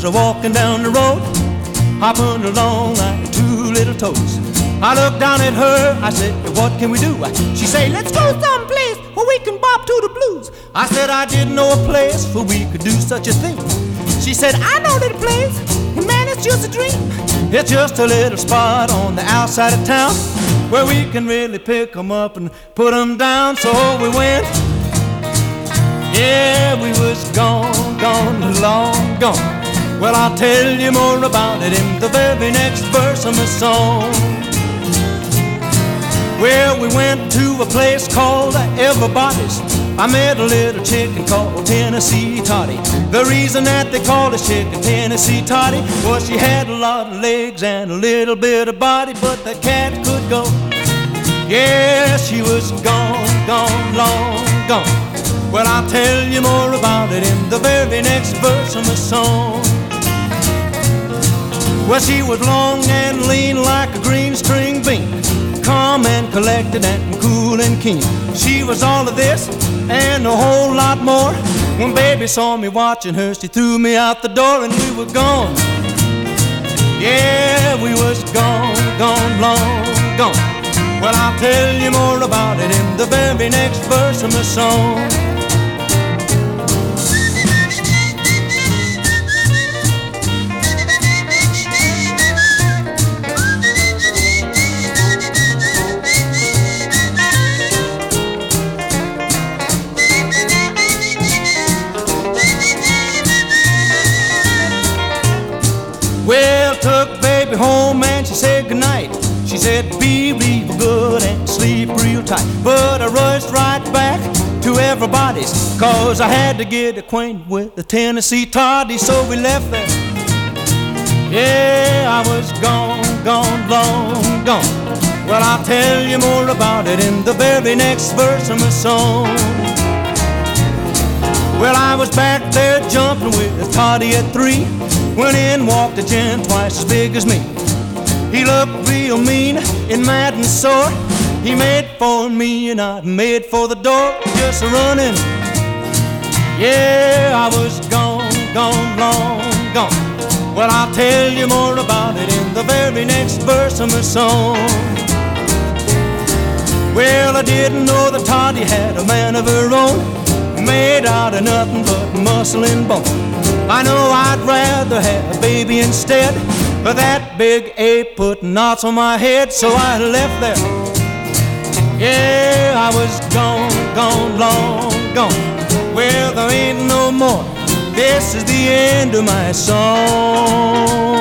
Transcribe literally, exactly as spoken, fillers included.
a walking down the road, hopping along like two little toes. I looked down at her, I said, what can we do? She said, let's go someplace where we can bop to the blues. I said, I didn't know a place where we could do such a thing. She said, I know that place, and man, it's just a dream. It's just a little spot on the outside of town where we can really pick 'em up and put 'em down. So we went. Yeah, we was gone, gone, long gone. Well, I'll tell you more about it in the very next verse of my song. Well, we went to a place called Everybody's. I met a little chicken called Tennessee Toddy. The reason that they called this chicken Tennessee Toddy was she had a lot of legs and a little bit of body, but the cat could go. Yeah, she was gone, gone, long gone. Well, I'll tell you more about it in the very next verse of my song. Well, she was long and lean like a green string bean, calm and collected and cool and keen. She was all of this and a whole lot more. When baby saw me watching her, she threw me out the door and we were gone. Yeah, we was gone, gone, long gone. Well, I'll tell you more about it in the very next verse of my song. Well, took baby home and she said goodnight. She said be real good and sleep real tight. But I rushed right back to Everybody's, cause I had to get acquainted with the Tennessee Toddy. So we left there. Yeah, I was gone, gone, long gone. Well, I'll tell you more about it in the very next verse of my song. Well, I was back there jumping with Toddy at three, when in walked a gent twice as big as me. He looked real mean and mad and sore. He made for me and I made for the door, just running. Yeah, I was gone, gone, long gone. Well, I'll tell you more about it in the very next verse of my song. Well, I didn't know that Toddy had a man of her own, made out of nothing but muscle and bone. I know I'd rather have a baby instead, but that big ape put knots on my head, so I left there. Yeah, I was gone, gone, long gone. Well, there ain't no more. This is the end of my song.